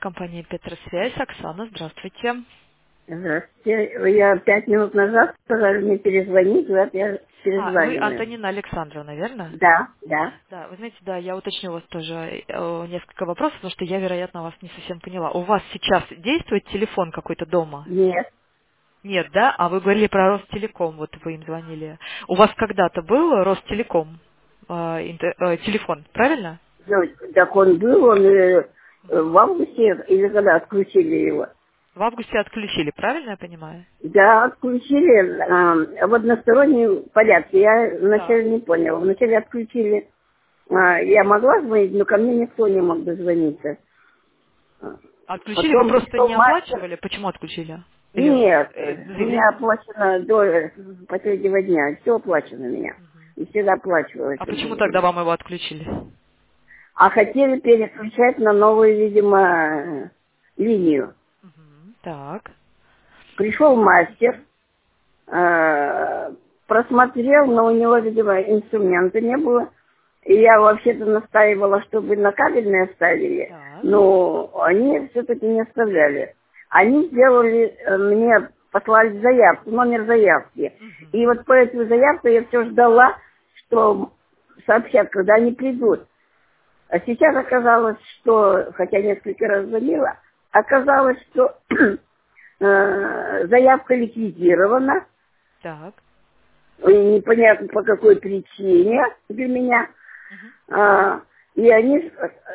Компания Петросвязь. Оксана, здравствуйте. Здравствуйте. Я 5 минут назад сказали мне перезвонить, вот я Вы перезваниваю. Антонина Александровна, верно? Да, да. Да, вы знаете, да, я уточню у вас тоже несколько вопросов, потому что я, вероятно, вас не совсем поняла. У вас сейчас действует телефон какой-то дома? Нет. Нет, да? А вы говорили про Ростелеком, вот вы им звонили. У вас когда-то был Ростелеком телефон, правильно? Ну, так он был, он в августе или когда отключили его? В августе отключили, правильно я понимаю? Да, отключили в одностороннем порядке. Я Да. вначале не поняла. Вначале отключили. Я могла звонить, но ко мне никто не мог дозвониться. А, Отключили, вы Потом просто пришел не мастер. оплачивали? Почему отключили? Или Нет, у меня заявление? оплачено до последнего дня. Все оплачено у меня. И всегда оплачивалось. А почему тогда вам его отключили? А хотели переключать на новую, видимо, линию. Мгм. Так. Пришел мастер, просмотрел, но у него, видимо, инструмента не было. И я вообще-то настаивала, чтобы на кабельное ставили, Так. но они все-таки не оставляли. Они сделали, мне послали заявку, номер заявки. И Мгм. вот по этой заявке я все ждала, что сообщат, когда они придут. А сейчас оказалось, что, хотя несколько раз звонила, оказалось, что заявка ликвидирована, Так. и непонятно по какой причине для меня. Мгм. И они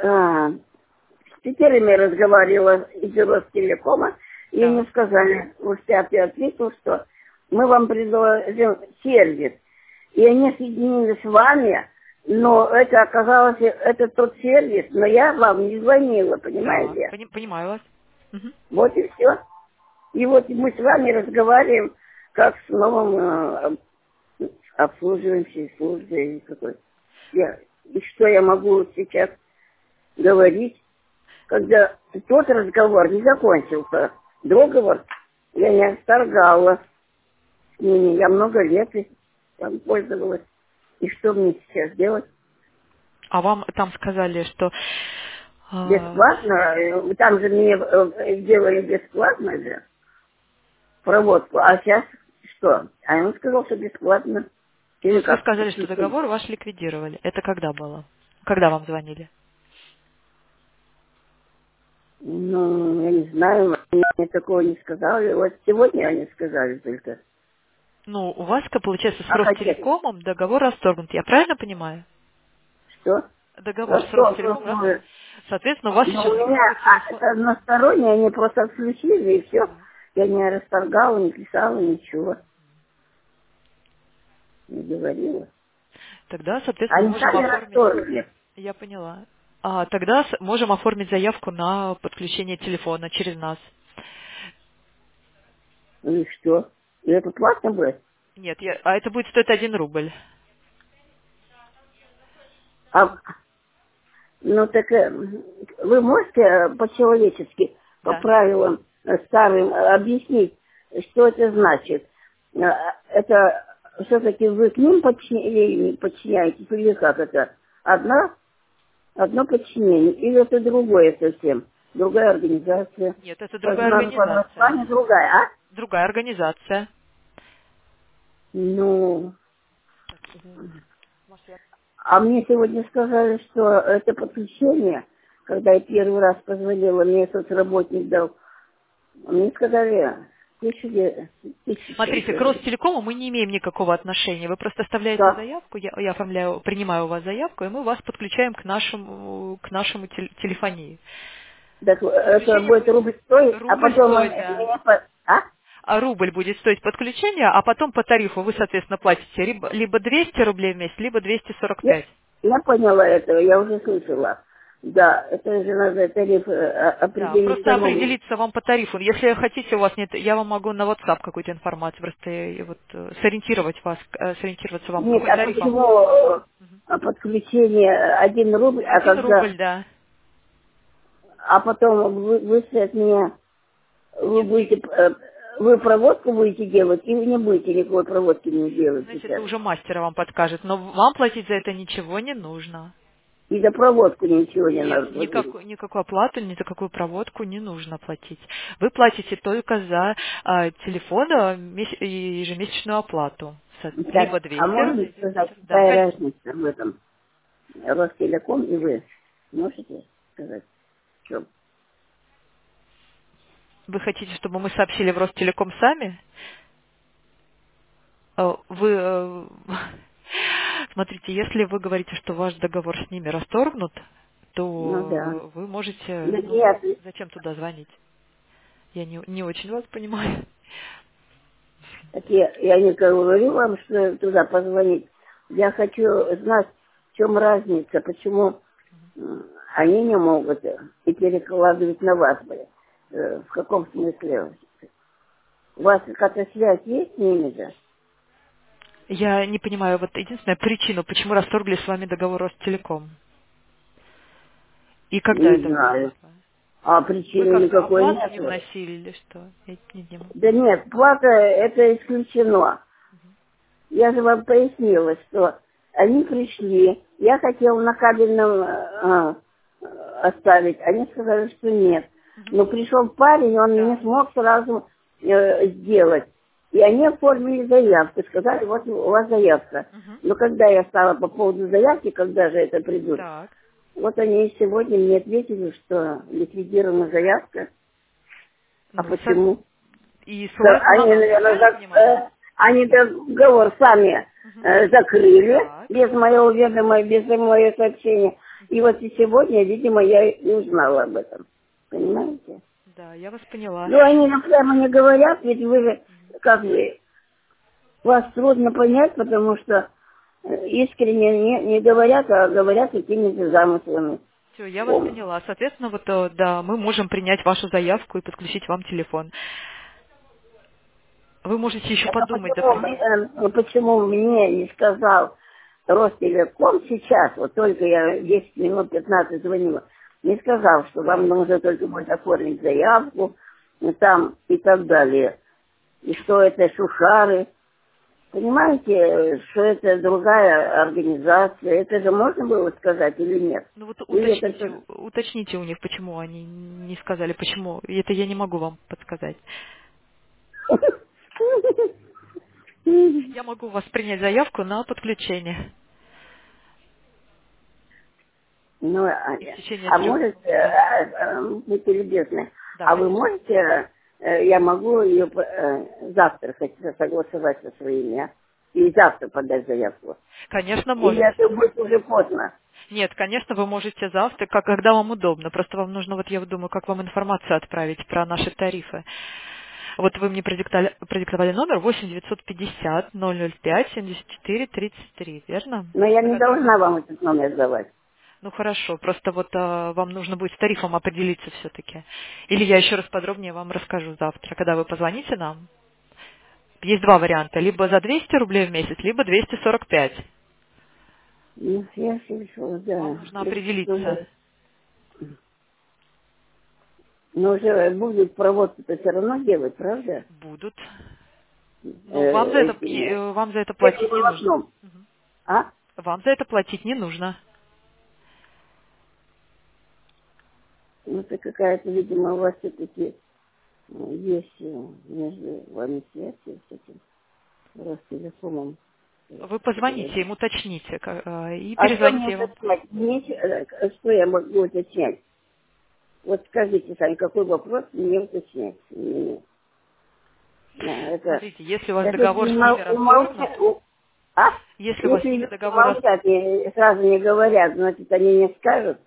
с тетерями разговаривала из Ростелекома, и они Так. сказали, вот пятый ответил, что мы вам предложим сервис. И они соединились с вами, но это оказалось, это тот сервис, но я вам не звонила, Так. понимаете? Понимаю вас. Мгм. Вот и все. И вот мы с вами разговариваем, как с новым обслуживающей службой какой. И что я могу сейчас говорить, когда тот разговор не закончился. Договор я не расторгала с ними. Я много лет там пользовалась. И что мне сейчас делать? А вам там сказали, что... а, Бесплатно? Там же мне сделали бесплатно же проводку. А сейчас что? А он сказал, что бесплатно. ну, Или вот вы как? сказали, что договор ваш ликвидировали. Это когда было? Когда вам звонили? Ну, я не знаю, мне такого не сказали. Вот сегодня они сказали только. Ну, у вас, получается, с А хотели? Ростелекомом договор расторгнут. Я правильно понимаю? Что? Договор с Что? Ростелекомом расторгнут. Соответственно, у вас Ну, сейчас у меня другого телефона... это одностороннее, они просто отключили, и все. Так. Я не расторгала, не писала, ничего. Не говорила. Тогда, соответственно, Они можем сами оформить... расторгли. Я поняла. Тогда можем оформить заявку на подключение телефона через нас. Ну и что? И это платно будет? Нет, это будет стоить 1 рубль. А, ну так вы можете по-человечески, по Да. правилам старым объяснить, что это значит? Это все-таки вы к ним подчиняетесь, или как это? Одно подчинение, или это другое совсем? Другая организация. Нет, это По другая названию организация. другая, а? Другая организация. Ну, Так, извините. Может, я... а мне сегодня сказали, что это подключение, когда я первый раз позвонила, мне соцработник дал, мне сказали, тысячу Смотрите, к чем-то. Ростелекому мы не имеем никакого отношения. Вы просто оставляете Как? заявку, я оформляю, принимаю у вас заявку, и мы вас подключаем к нашему телефонии. Так это Подключение будет будет рубль стоить, а рубль потом стоит, да. меня А? А рубль будет стоить подключение, а потом по тарифу вы, соответственно, платите либо 200 рублей в месяц, либо Я, 245. я поняла это, я уже слышала. Да, это же надо тариф Да, определить просто самому. определиться вам по тарифу. Если хотите, у вас нет, я вам могу на WhatsApp какую-то информацию, просто сориентировать вас, сориентироваться вам, Нет, какой а тариф вам. почему подключение 1 рубль, а 1 рубль, когда, да. а потом вы от меня, вы Нет, будете, вы проводку будете делать или не будете никакой проводки не делать знаете, это сейчас? уже мастера вам подскажет, но вам платить за это ничего не нужно. И за проводку ничего не Нет, надо платить. никакую оплату, ни за какую проводку не нужно платить. Вы платите только за телефон ежемесячную оплату. Так, Либо а 200 можно рублей, либо сказать, 50. Да, какая конечно. разница в этом? Ростелеком и вы. Можете сказать, в чем? Вы хотите, чтобы мы сообщили в Ростелеком сами? Вы, смотрите, если вы говорите, что ваш договор с ними расторгнут, Ну да. то вы можете, Да нет, зачем туда звонить? Я не очень вас понимаю. так я не говорю вам, что туда позвонить. Я хочу знать, в чем разница, почему они не могут и перекладывать на вас. В каком смысле? У вас какая-то связь есть с ними же? Я не понимаю, вот единственная причина, почему расторгли с вами договор Ростелеком. И когда Не это знаю. произошло? А Вы причины как-то никакой оплату нет. не вносили или что? Я не Да нет, плата это исключено. Я же вам пояснила, что они пришли, я хотела на кабельном оставить, они сказали, что нет. Мгм. Но пришел парень, он не Да. смог сразу сделать. И они оформили заявку, сказали, вот у вас заявка. Мгм. Но когда я стала по поводу заявки, когда же это придут, Так. вот они сегодня мне ответили, что ликвидирована заявка. А Ну, почему? и Да, ссылаются на они, нас, я наверное, правильно понимаю? они договор сами Мгм. закрыли, Так. без моего ведома, без моего сообщения. И вот и сегодня, видимо, я и узнала об этом. Понимаете? Да, я вас поняла. Ну, они нам прямо не говорят, ведь вы же, как вы, вас трудно понять, потому что искренне не говорят, а говорят какими-то замыслами. Все, я вас поняла. Соответственно, вот да, мы можем принять вашу заявку и подключить вам телефон. Вы можете еще Так а подумать до почему, прихода. почему мне не сказал Ростелеком сейчас, вот только я 10 минут 15 звонила, не сказал, что вам Так. нужно только будет оформить заявку, там и так далее. И что это шушары. Понимаете, что это другая организация. Это же можно было сказать или нет? Ну вот Или это уточните у них, почему они не сказали, почему. И это я не могу вам подсказать. все... Я могу у вас принять заявку на подключение. Ну, И в течение а 3 может, дней. будьте любезны, Да, а вы конечно. можете, я могу ее завтра хотите согласовать со своими, а? И завтра подать заявку? Конечно, Или можете. это будет уже поздно? Нет, конечно, вы можете завтра, когда вам удобно. Просто вам нужно, вот я вот думаю, как вам информацию отправить про наши тарифы. Вот вы мне продиктовали номер 8-950-005-74-33, верно? Но я На не который должна вам... вам этот номер давать. Ну хорошо, просто вот вам нужно будет с тарифом определиться все-таки. Или я еще раз подробнее вам расскажу завтра, когда вы позвоните нам. Есть два варианта, либо за 200 рублей в месяц, либо 245. Ну, я слышала, Вам да. нужно определиться. Но уже будет проводку-то все равно делать, правда? Будут. Но вам за это, Этими вам за это платить не нужно. тепловолокном. А? Вам за это платить не нужно. Ну, это какая-то, видимо, у вас все-таки есть между вами связь с этим Ростелекомом. Вы позвоните им, уточните и А что мне перезвоните вам. уточнять? Что я могу уточнять? Вот скажите сами, какой вопрос мне уточнять? Смотрите, если у вас Это договор не с ними расторгнут, умолчать. А? если у вас с Если ними люди договор молчат и сразу не говорят, значит, они не скажут.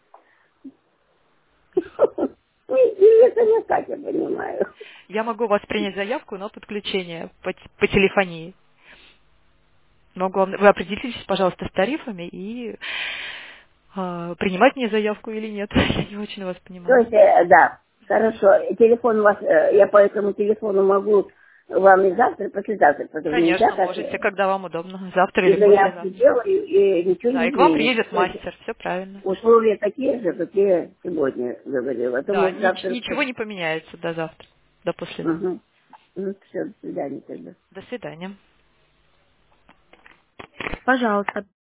И это не так, я понимаю. я могу у вас принять заявку на подключение по телефонии. Вы определитесь, пожалуйста, с тарифами и принимать мне заявку или нет. Я не очень вас То понимаю. есть, да, хорошо. Телефон у вас, я по этому телефону могу вам и завтра, и послезавтра позвонить, да, Конечно, как можете, когда вам удобно. Завтра и или заявку послезавтра. делаю, и ничего Да, не и к вам изменится. приедет То есть мастер, все правильно. условия такие же, какие сегодня говорила. А то, Да, может, завтра... ничего не поменяется до завтра, до послезавтра. Угу. Ну, все, до свидания тогда. До свидания. Пожалуйста,